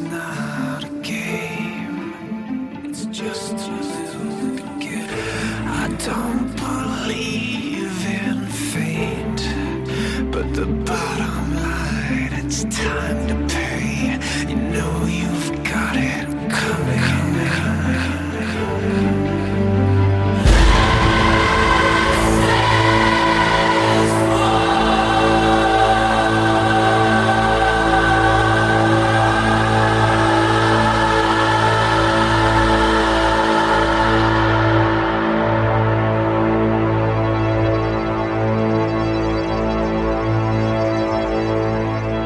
not a game. It's just a little beginning. I don't believe in fate, but the bottom line, it's time to pay. You know you've